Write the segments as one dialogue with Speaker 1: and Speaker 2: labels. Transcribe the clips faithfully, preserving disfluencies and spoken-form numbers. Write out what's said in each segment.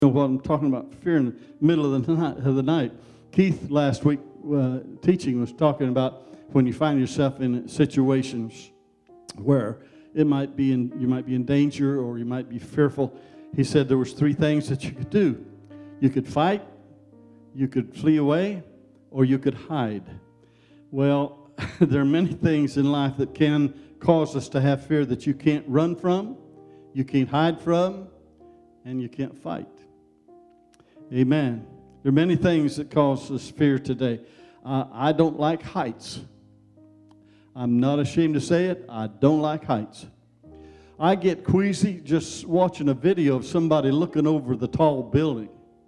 Speaker 1: know what I'm talking about, fear in the middle of the night. Of the night. Keith last week uh, teaching was talking about when you find yourself in situations where it might be in, you might be in danger or you might be fearful. He said there was three things that you could do. You could fight, you could flee away, or you could hide. Well, there are many things in life that can cause us to have fear that you can't run from, you can't hide from, and you can't fight. Amen. There are many things that cause us fear today. Uh, I don't like heights. I'm not ashamed to say it. I don't like heights. I get queasy just watching a video of somebody looking over the tall building.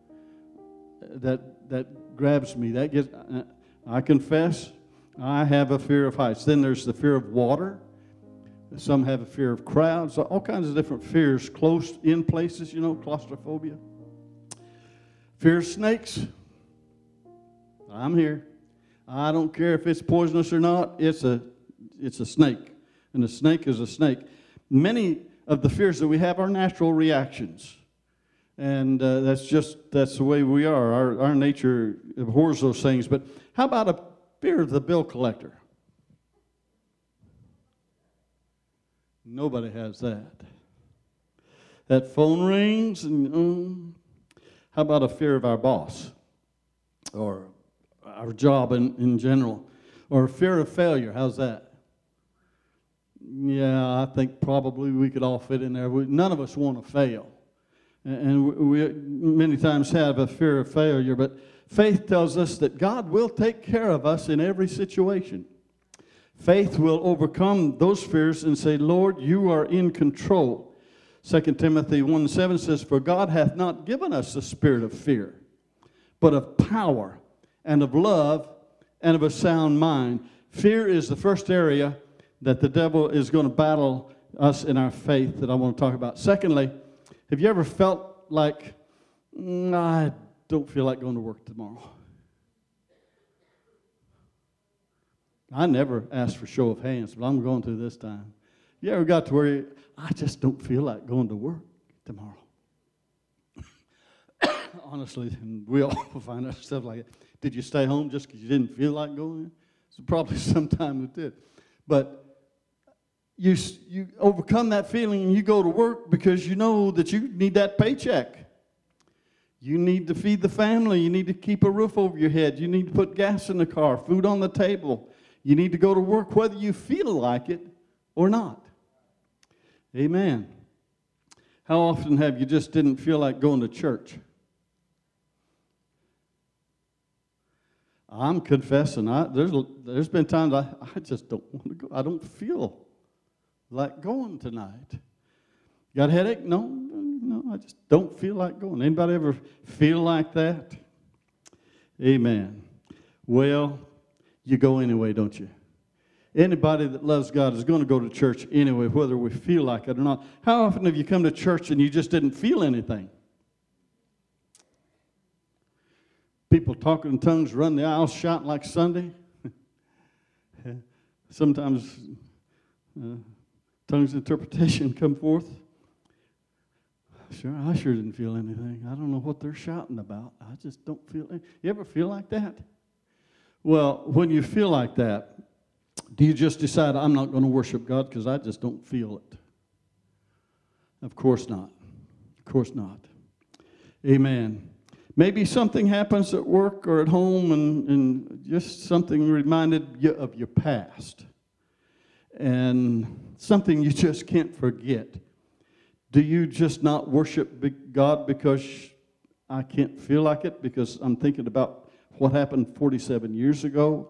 Speaker 1: That that grabs me. That gets. Uh, I confess, I have a fear of heights. Then there's the fear of water. Some have a fear of crowds. All kinds of different fears. Close in places, you know, claustrophobia. Fear of snakes. I'm here. I don't care if it's poisonous or not. It's a, it's a snake. And a snake is a snake. Many of the fears that we have are natural reactions. And uh, that's just, that's the way we are. Our, our nature abhors those things. But how about a fear of the bill collector? Nobody has that. That phone rings and... Um, How about a fear of our boss or our job in, in general? Or a fear of failure? How's that? Yeah, I think probably we could all fit in there. We, none of us want to fail. And we, we many times have a fear of failure, but faith tells us that God will take care of us in every situation. Faith will overcome those fears and say, Lord, you are in control. Second Timothy one seven says, For God hath not given us the spirit of fear, but of power and of love and of a sound mind. Fear is the first area that the devil is going to battle us in our faith that I want to talk about. Secondly, have you ever felt like, mm, I don't feel like going to work tomorrow? I never asked for show of hands, but I'm going to this time. You ever got to where you, I just don't feel like going to work tomorrow? Honestly, and we all find ourselves like that. Did you stay home just because you didn't feel like going? So probably sometime it did. But you you overcome that feeling and you go to work because you know that you need that paycheck. You need to feed the family. You need to keep a roof over your head. You need to put gas in the car, food on the table. You need to go to work whether you feel like it or not. Amen. How often have you just didn't feel like going to church? I'm confessing. I, there's there's been times I, I just don't want to go. I don't feel like going tonight. Got a headache? No, no. I just don't feel like going. Anybody ever feel like that? Amen. Well, you go anyway, don't you? Anybody that loves God is going to go to church anyway, whether we feel like it or not. How often have you come to church and you just didn't feel anything? People talking in tongues, run the aisles, shouting like Sunday. Sometimes uh, tongues interpretation come forth. Sure, I sure didn't feel anything. I don't know what they're shouting about. I just don't feel it. You ever feel like that? Well, when you feel like that, do you just decide, I'm not going to worship God because I just don't feel it? Of course not. Of course not. Amen. Maybe something happens at work or at home and, and just something reminded you of your past. And something you just can't forget. Do you just not worship God because I can't feel like it? Because I'm thinking about what happened forty-seven years ago?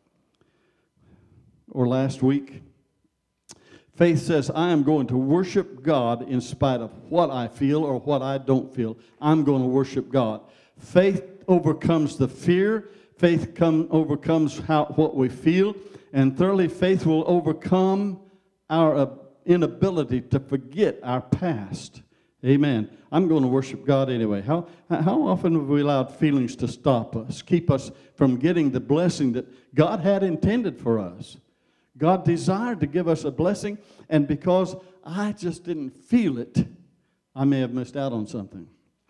Speaker 1: Or last week. Faith says, I am going to worship God in spite of what I feel or what I don't feel. I'm going to worship God. Faith overcomes the fear. Faith come, overcomes how, what we feel. And thirdly, faith will overcome our uh, inability to forget our past. Amen. I'm going to worship God anyway. How, how often have we allowed feelings to stop us, keep us from getting the blessing that God had intended for us? God desired to give us a blessing, and because I just didn't feel it, I may have missed out on something.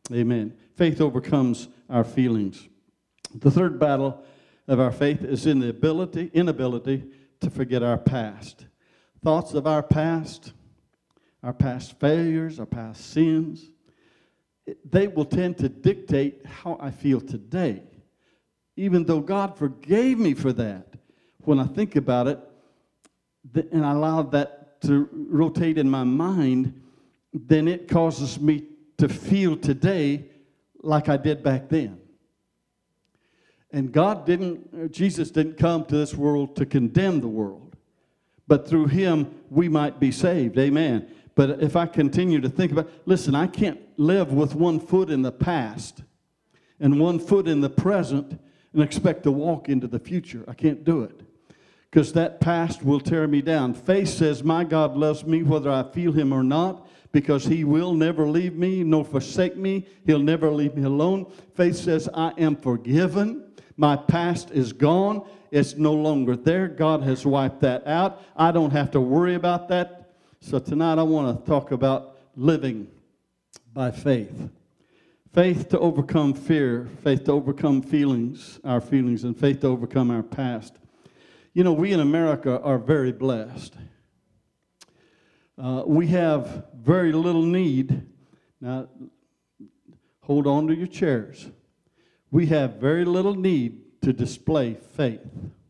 Speaker 1: Amen. Faith overcomes our feelings. The third battle of our faith is in the ability, inability to forget our past. Thoughts of our past, our past failures, our past sins, they will tend to dictate how I feel today. Even though God forgave me for that, when I think about it, and I allow that to rotate in my mind, then it causes me to feel today like I did back then. And God didn't, Jesus didn't come to this world to condemn the world, but through him we might be saved. Amen. But if I continue to think about, listen, I can't live with one foot in the past and one foot in the present and expect to walk into the future. I can't do it, because that past will tear me down. Faith says, my God loves me whether I feel him or not, because he will never leave me nor forsake me. He'll never leave me alone. Faith says, I am forgiven. My past is gone. It's no longer there. God has wiped that out. I don't have to worry about that. So tonight I want to talk about living by faith. Faith to overcome fear, faith to overcome feelings, our feelings, and faith to overcome our past. You know, we in America are very blessed. Uh, we have very little need. Now, hold on to your chairs. We have very little need to display faith.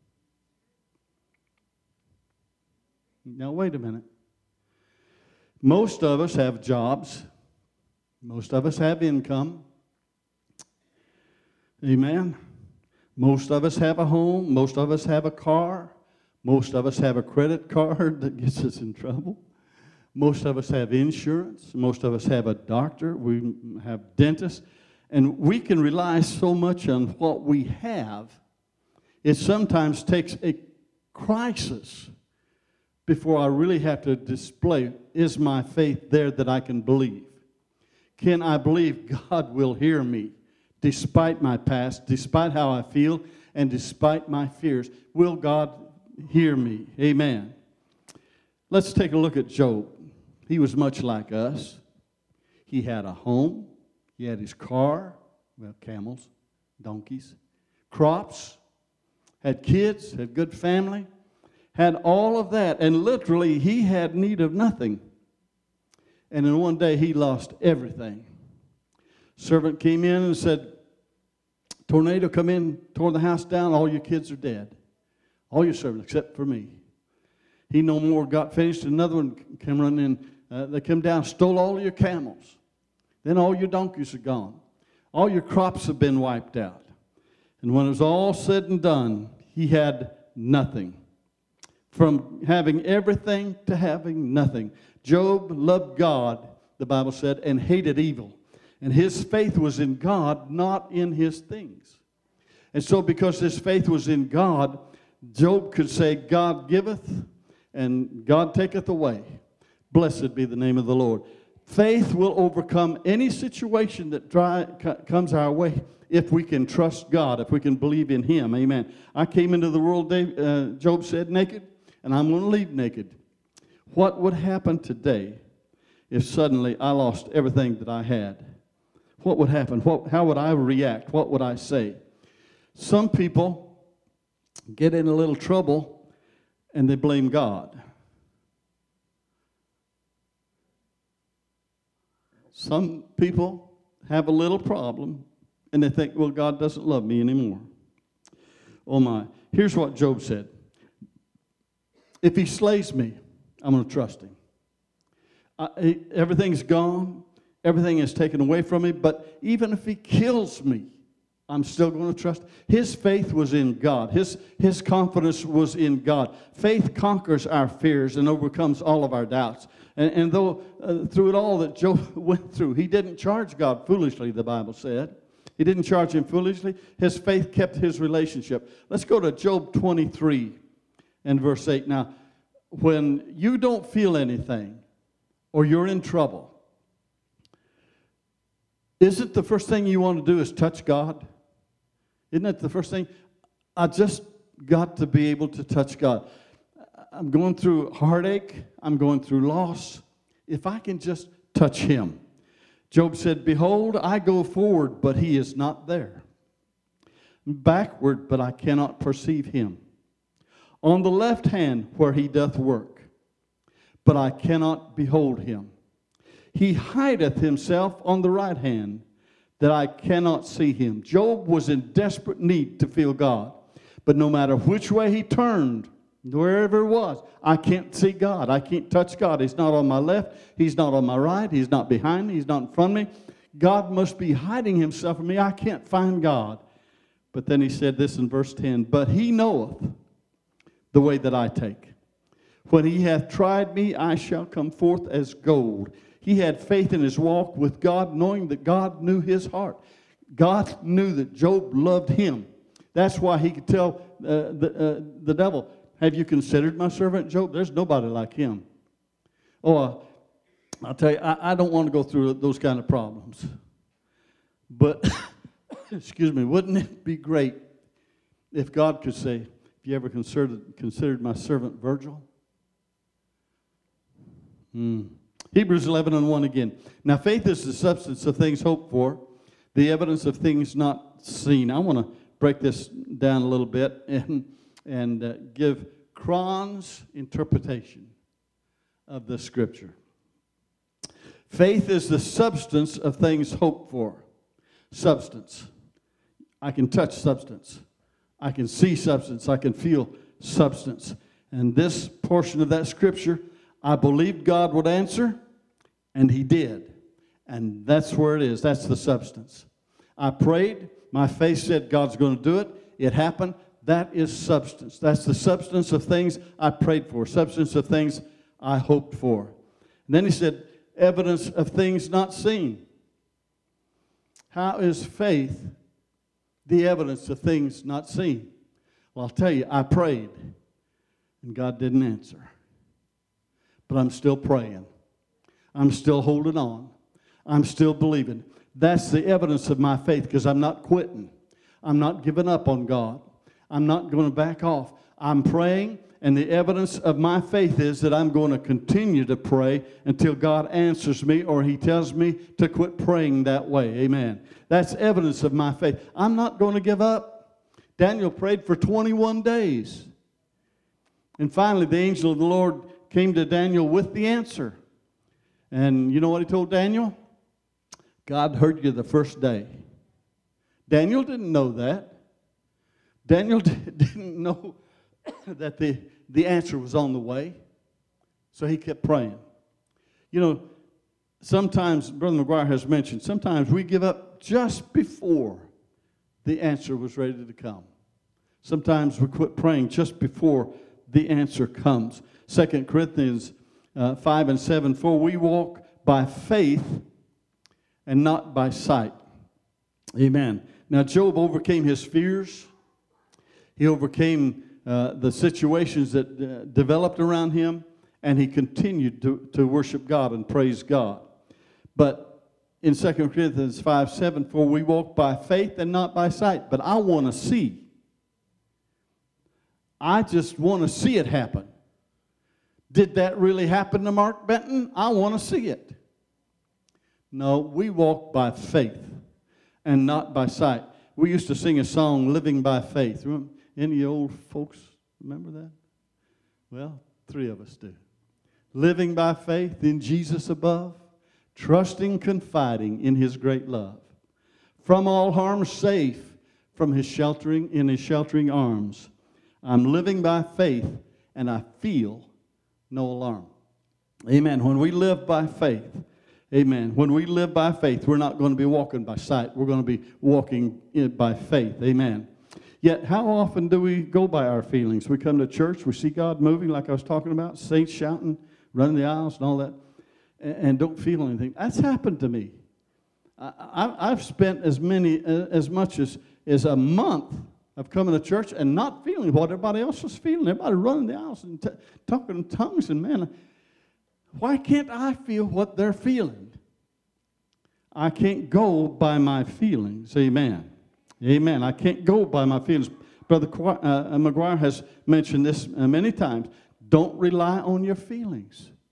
Speaker 1: Now, wait a minute. Most of us have jobs. Most of us have income. Amen. Most of us have a home. Most of us have a car. Most of us have a credit card that gets us in trouble. Most of us have insurance. Most of us have a doctor. We have dentists. And we can rely so much on what we have, it sometimes takes a crisis before I really have to display, is my faith there that I can believe? Can I believe God will hear me despite my past, despite how I feel, and despite my fears? Will God hear me? Amen. Let's take a look at Job. He was much like us. He had a home. He had his car, well, camels, donkeys, crops, had kids, had good family, had all of that, and literally he had need of nothing. And then one day he lost everything. Servant came in and said, tornado come in, tore the house down, all your kids are dead. All your servants except for me. He no more got finished. Another one came running in. Uh, they came down, stole all your camels. Then all your donkeys are gone. All your crops have been wiped out. And when it was all said and done, he had nothing. From having everything to having nothing. Job loved God, the Bible said, and hated evil. And his faith was in God, not in his things. And so because his faith was in God, Job could say, God giveth and God taketh away. Blessed be the name of the Lord. Faith will overcome any situation that dry, comes our way if we can trust God, if we can believe in him. Amen. I came into the world, Dave, uh, Job said, naked, and I'm going to leave naked. What would happen today if suddenly I lost everything that I had? What would happen? What, how would I react? What would I say? Some people get in a little trouble and they blame God. Some people have a little problem and they think, well, God doesn't love me anymore. Oh my. Here's what Job said. If he slays me, I'm going to trust him. I, he, everything's gone. Everything is taken away from me. But even if he kills me, I'm still going to trust. His faith was in God. His, his confidence was in God. Faith conquers our fears and overcomes all of our doubts. And, and though uh, through it all that Job went through, he didn't charge God foolishly, the Bible said. He didn't charge him foolishly. His faith kept his relationship. Let's go to Job twenty-three and verse eight. Now, when you don't feel anything or you're in trouble, isn't the first thing you want to do is touch God? Isn't that the first thing? I just got to be able to touch God. I'm going through heartache. I'm going through loss. If I can just touch him. Job said, behold, I go forward, but he is not there. Backward, but I cannot perceive him. On the left hand, where he doth work, but I cannot behold him. He hideth himself on the right hand, that I cannot see him. Job was in desperate need to feel God. But no matter which way he turned, wherever it was, I can't see God. I can't touch God. He's not on my left. He's not on my right. He's not behind me. He's not in front of me. God must be hiding himself from me. I can't find God. But then he said this in verse ten, but he knoweth the way that I take. When he hath tried me, I shall come forth as gold. He had faith in his walk with God, knowing that God knew his heart. God knew that Job loved him. That's why he could tell uh, the, uh, the devil, have you considered my servant Job? There's nobody like him. Oh, uh, I'll tell you, I, I don't want to go through those kind of problems. But, excuse me, wouldn't it be great if God could say, have you ever considered, considered my servant Virgil? Hmm. Hebrews eleven and one again. Now faith is the substance of things hoped for, the evidence of things not seen. I want to break this down a little bit and, and uh, give Cron's interpretation of the scripture. Faith is the substance of things hoped for. Substance. I can touch substance. I can see substance. I can feel substance. And this portion of that scripture, I believed God would answer, and he did. And that's where it is. That's the substance. I prayed. My faith said God's going to do it. It happened. That is substance. That's the substance of things I prayed for. Substance of things I hoped for. And then he said, evidence of things not seen. How is faith the evidence of things not seen? Well, I'll tell you, I prayed, and God didn't answer. But I'm still praying. I'm still holding on. I'm still believing. That's the evidence of my faith, because I'm not quitting. I'm not giving up on God. I'm not going to back off. I'm praying, and the evidence of my faith is that I'm going to continue to pray until God answers me or he tells me to quit praying that way. Amen. That's evidence of my faith. I'm not going to give up. Daniel prayed for twenty-one days. And finally, the angel of the Lord came to Daniel with the answer. And you know what he told Daniel? God heard you the first day. Daniel didn't know that. Daniel didn't know that the, the answer was on the way. So he kept praying. You know, sometimes, Brother McGuire has mentioned, sometimes we give up just before the answer was ready to come. Sometimes we quit praying just before the answer comes. Second Corinthians uh, five and seven, for we walk by faith and not by sight. Amen. Now, Job overcame his fears. He overcame uh, the situations that uh, developed around him, and he continued to, to worship God and praise God. But in Second Corinthians five seven, for we walk by faith and not by sight. But I want to see. I just want to see it happen. Did that really happen to Mark Benton? I want to see it. No, we walk by faith and not by sight. We used to sing a song, Living by Faith. Remember, any old folks remember that? Well, three of us do. Living by faith in Jesus above, trusting, confiding in his great love. From all harm safe, from his sheltering, in his sheltering arms. I'm living by faith, and I feel no alarm. Amen. When we live by faith, amen. When we live by faith, we're not going to be walking by sight. We're going to be walking by faith. Amen. Yet, how often do we go by our feelings? We come to church, we see God moving, like I was talking about, saints shouting, running the aisles and all that, and don't feel anything. That's happened to me. I, I've spent as many, as much as, as a month of coming to church and not feeling what everybody else was feeling. Everybody running the aisles and t- talking in tongues, and man, why can't I feel what they're feeling? I can't go by my feelings. Amen. Amen. I can't go by my feelings. Brother uh, McGuire has mentioned this many times. Don't rely on your feelings.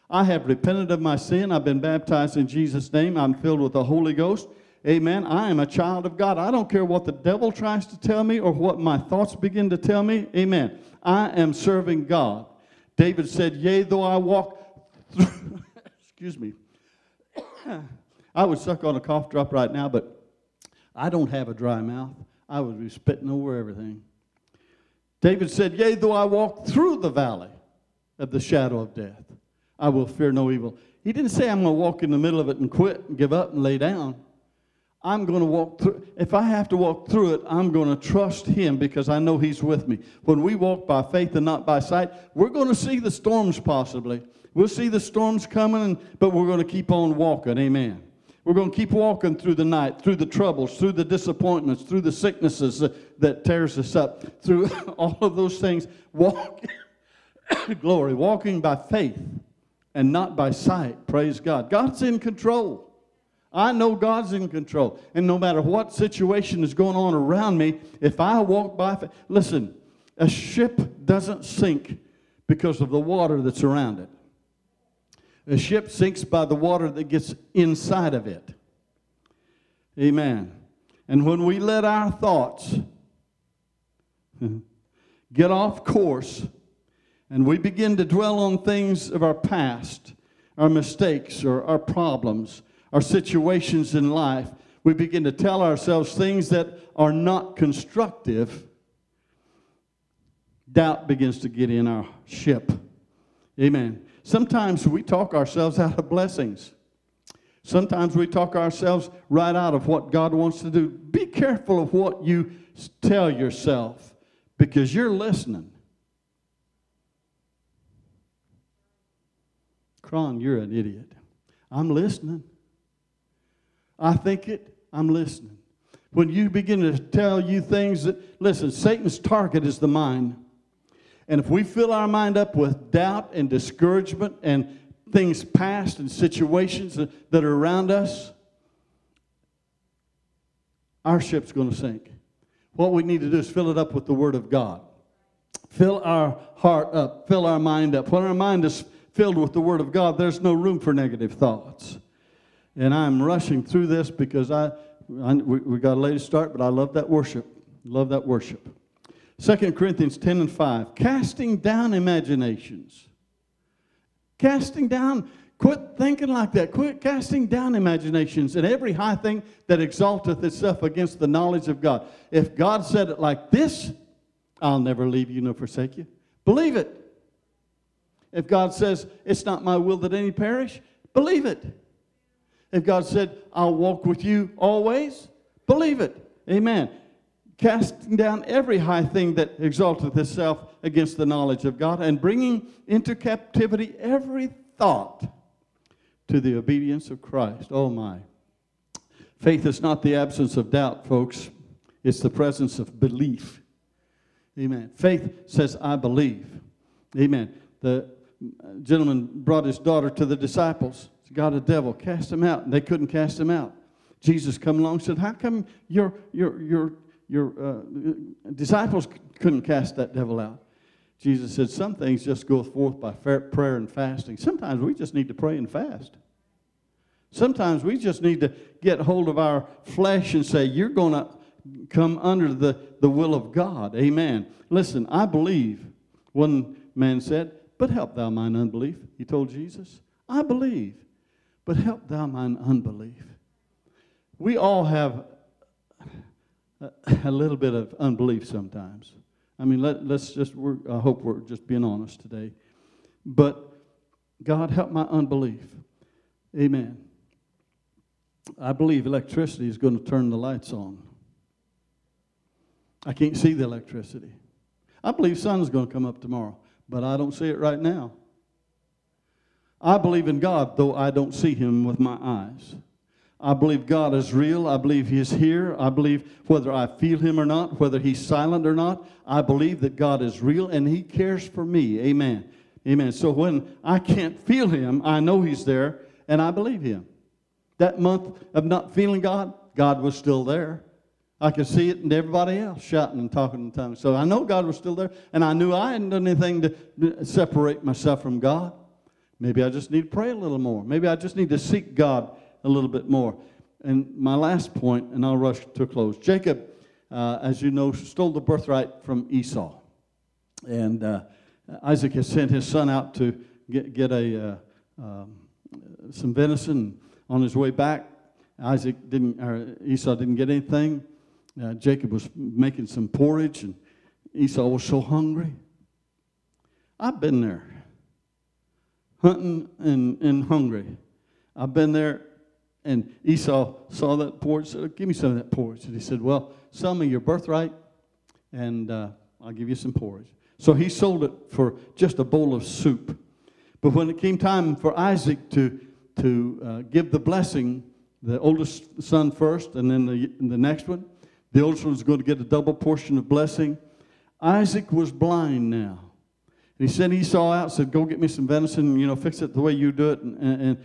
Speaker 1: I have repented of my sin. I've been baptized in Jesus' name. I'm filled with the Holy Ghost. Amen. I am a child of God. I don't care what the devil tries to tell me or what my thoughts begin to tell me. Amen. I am serving God. David said, yea, though I walk through, excuse me. I would suck on a cough drop right now, but I don't have a dry mouth. I would be spitting over everything. David said, yea, though I walk through the valley of the shadow of death, I will fear no evil. He didn't say I'm going to walk in the middle of it and quit and give up and lay down. I'm going to walk through. If I have to walk through it, I'm going to trust him because I know he's with me. When we walk by faith and not by sight, we're going to see the storms possibly. We'll see the storms coming, but we're going to keep on walking. Amen. We're going to keep walking through the night, through the troubles, through the disappointments, through the sicknesses that, that tears us up, through all of those things. Walking, glory, walking by faith and not by sight. Praise God. God's in control. I know God's in control. And no matter what situation is going on around me, if I walk by faith, listen, a ship doesn't sink because of the water that's around it. A ship sinks by the water that gets inside of it. Amen. And when we let our thoughts get off course and we begin to dwell on things of our past, our mistakes or our problems, our situations in life, we begin to tell ourselves things that are not constructive, doubt begins to get in our ship. Amen. Sometimes we talk ourselves out of blessings. Sometimes we talk ourselves right out of what God wants to do. Be careful of what you tell yourself because you're listening. Cron, you're an idiot. I'm listening. I think it, I'm listening. When you begin to tell you things that, listen, Satan's target is the mind. And if we fill our mind up with doubt and discouragement and things past and situations that are around us, our ship's going to sink. What we need to do is fill it up with the Word of God. Fill our heart up. Fill our mind up. When our mind is filled with the Word of God, there's no room for negative thoughts. And I'm rushing through this because I, I we, we got a late start, but I love that worship. Love that worship. Second Corinthians ten and five. Casting down imaginations. Casting down. Quit thinking like that. Quit casting down imaginations and every high thing that exalteth itself against the knowledge of God. If God said it like this, I'll never leave you nor forsake you. Believe it. If God says, it's not my will that any perish, believe it. If God said, I'll walk with you always, believe it. Amen. Casting down every high thing that exalteth itself against the knowledge of God, and bringing into captivity every thought to the obedience of Christ. Oh my. Faith is not the absence of doubt, folks. It's the presence of belief. Amen. Faith says, I believe. Amen. The gentleman brought his daughter to the disciples. He got a devil, cast him out, and they couldn't cast him out. Jesus come along and said, how come your your your your uh, disciples couldn't cast that devil out? Jesus said, some things just go forth by prayer and fasting. Sometimes we just need to pray and fast. Sometimes we just need to get hold of our flesh and say, you're going to come under the, the will of God. Amen. Listen, I believe. One man said, but help thou mine unbelief. He told Jesus, I believe, but help thou mine unbelief. We all have a, a little bit of unbelief sometimes. I mean, let, let's just, we're, I hope we're just being honest today. But God, help my unbelief. Amen. I believe electricity is going to turn the lights on. I can't see the electricity. I believe sun's going to come up tomorrow, but I don't see it right now. I believe in God, though I don't see him with my eyes. I believe God is real. I believe he is here. I believe whether I feel him or not, whether he's silent or not, I believe that God is real and he cares for me. Amen. Amen. So when I can't feel him, I know he's there and I believe him. That month of not feeling God, God was still there. I could see it in everybody else shouting and talking in tongues. So I know God was still there, and I knew I hadn't done anything to separate myself from God. Maybe I just need to pray a little more. Maybe I just need to seek God a little bit more. And my last point, and I'll rush to a close. Jacob, uh, as you know, stole the birthright from Esau. And uh, Isaac has sent his son out to get, get a uh, um, some venison. On his way back, Isaac didn't, or Esau didn't get anything. Uh, Jacob was making some porridge, and Esau was so hungry. I've been there, hunting and, and hungry. I've been there, and Esau saw that porridge, said, give me some of that porridge. And he said, well, sell me your birthright, and uh, I'll give you some porridge. So he sold it for just a bowl of soup. But when it came time for Isaac to, to uh, give the blessing, the oldest son first, and then the, the next one, the oldest one was going to get a double portion of blessing. Isaac was blind now. And he sent Esau out, said, go get me some venison, you know, fix it the way you do it, and, and,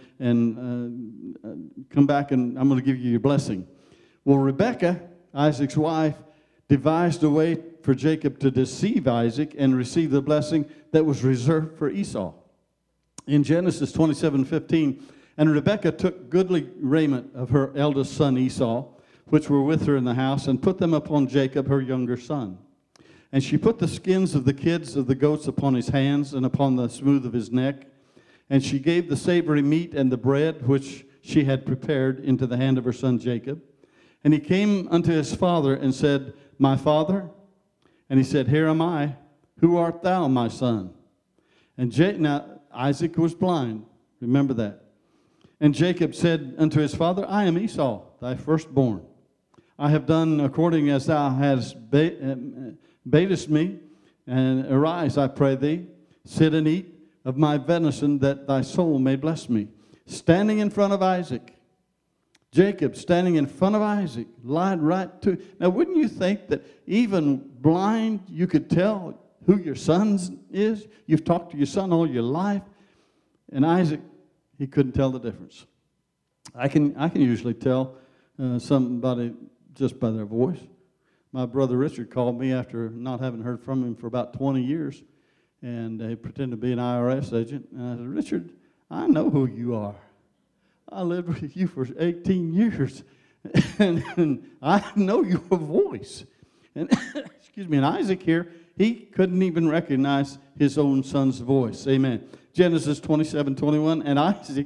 Speaker 1: and uh, come back, and I'm going to give you your blessing. Well, Rebekah, Isaac's wife, devised a way for Jacob to deceive Isaac and receive the blessing that was reserved for Esau. In Genesis twenty-seven fifteen, and Rebekah took goodly raiment of her eldest son Esau, which were with her in the house, and put them upon Jacob, her younger son. And she put the skins of the kids of the goats upon his hands and upon the smooth of his neck. And she gave the savory meat and the bread which she had prepared into the hand of her son Jacob. And he came unto his father and said, my father? And he said, here am I. Who art thou, my son? And Ja- now Isaac was blind. Remember that. And Jacob said unto his father, I am Esau, thy firstborn. I have done according as thou hast ba- badest me, and arise, I pray thee, sit and eat of my venison, that thy soul may bless me. Standing in front of Isaac, Jacob standing in front of Isaac, lied right to. Now, wouldn't you think that even blind, you could tell who your son is? You've talked to your son all your life, and Isaac, he couldn't tell the difference. I can I can usually tell uh, somebody just by their voice. My brother Richard called me after not having heard from him for about twenty years, and he pretended to be an I R S agent. And I said, Richard, I know who you are. I lived with you for eighteen years, and, and I know your voice. And excuse me, and Isaac here, he couldn't even recognize his own son's voice. Amen. Genesis twenty-seven twenty-one, and Isaac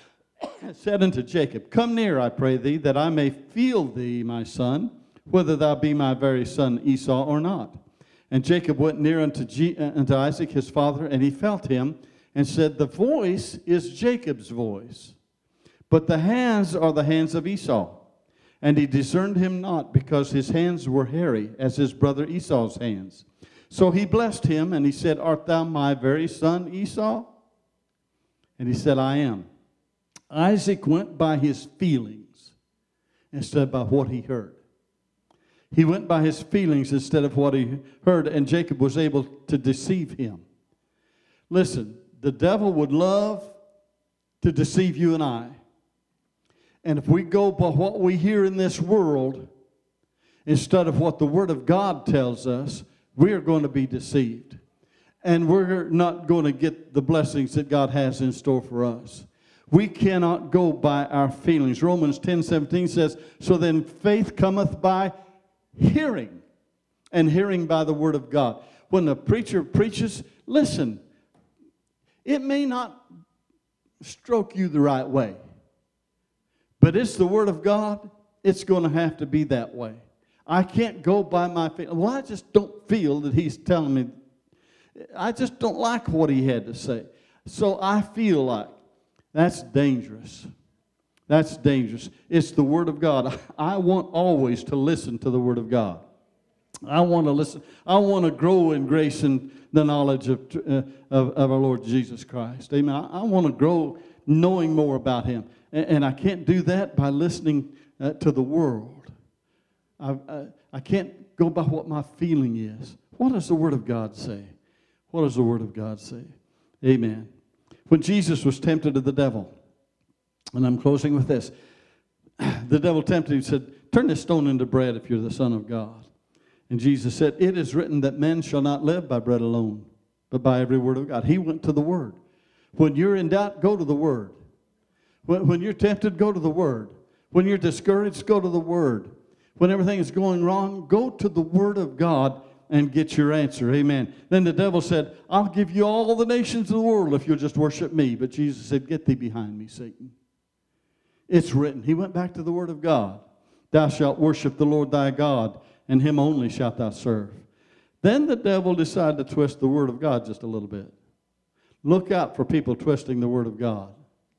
Speaker 1: said unto Jacob, come near, I pray thee, that I may feel thee, my son, whether thou be my very son Esau or not. And Jacob went near unto, G- unto Isaac his father, and he felt him, and said, the voice is Jacob's voice, but the hands are the hands of Esau. And he discerned him not, because his hands were hairy, as his brother Esau's hands. So he blessed him, and he said, art thou my very son Esau? And he said, I am. Isaac went by his feelings instead of by what he heard. He went by his feelings instead of what he heard, and Jacob was able to deceive him. Listen, the devil would love to deceive you and I. And if we go by what we hear in this world, instead of what the Word of God tells us, we are going to be deceived. And we're not going to get the blessings that God has in store for us. We cannot go by our feelings. Romans ten seventeen says, so then faith cometh by hearing, and hearing by the Word of God. When the preacher preaches, listen, it may not stroke you the right way, but it's the Word of God. It's going to have to be that way. I can't go by my feelings. Well, I just don't feel that he's telling me. I just don't like what he had to say. So I feel like. That's dangerous. That's dangerous. It's the Word of God. I want always to listen to the Word of God. I want to listen. I want to grow in grace and the knowledge of, uh, of, of our Lord Jesus Christ. Amen. I, I want to grow knowing more about Him. And, and I can't do that by listening uh, to the world. I, I, I can't go by what my feeling is. What does the Word of God say? What does the Word of God say? Amen. When Jesus was tempted of the devil, and I'm closing with this, the devil tempted him and said, turn this stone into bread if you're the Son of God. And Jesus said, it is written that men shall not live by bread alone, but by every word of God. He went to the Word. When you're in doubt, go to the Word. When, when you're tempted, go to the Word. When you're discouraged, go to the Word. When everything is going wrong, go to the Word of God and get your answer. Amen. Then the devil said, I'll give you all the nations of the world if you'll just worship me. But Jesus said, get thee behind me, Satan. It's written. He went back to the Word of God. Thou shalt worship the Lord thy God, and him only shalt thou serve. Then the devil decided to twist the Word of God just a little bit. Look out for people twisting the Word of God.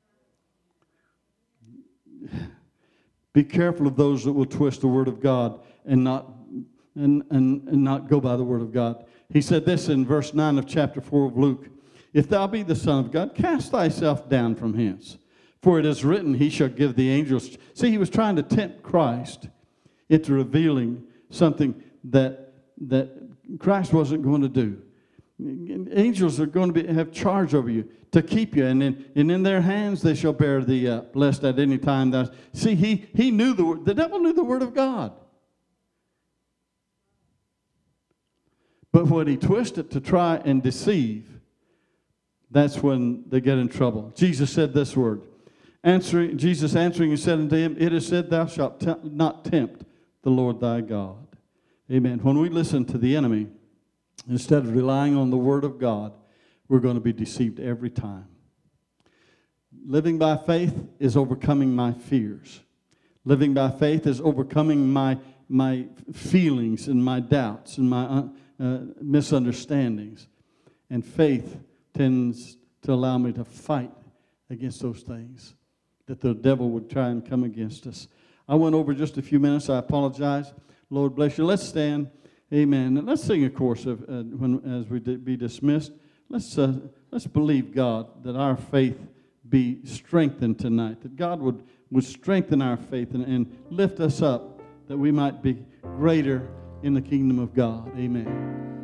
Speaker 1: Be careful of those that will twist the Word of God and not and, and, and not go by the Word of God. He said this in verse nine of chapter four of Luke. If thou be the Son of God, cast thyself down from hence. For it is written, he shall give the angels. See, he was trying to tempt Christ into revealing something that, that Christ wasn't going to do. Angels are going to be, have charge over you to keep you, and in, and in their hands they shall bear thee up, lest at any time thou... See, he, he knew the word. The devil knew the Word of God. But when he twisted to try and deceive, that's when they get in trouble. Jesus said this word. Answering, Jesus answering, he said unto him, it is said, thou shalt te- not tempt the Lord thy God. Amen. When we listen to the enemy, instead of relying on the Word of God, we're going to be deceived every time. Living by faith is overcoming my fears. Living by faith is overcoming my, my feelings and my doubts and my uh, uh, misunderstandings. And faith tends to allow me to fight against those things that the devil would try and come against us. I went over just a few minutes. I apologize. Lord bless you. Let's stand. Amen. And let's sing a chorus of, uh, when, as we be dismissed. Let's, uh, let's believe God that our faith be strengthened tonight, that God would, would strengthen our faith and, and lift us up, that we might be greater in the kingdom of God. Amen.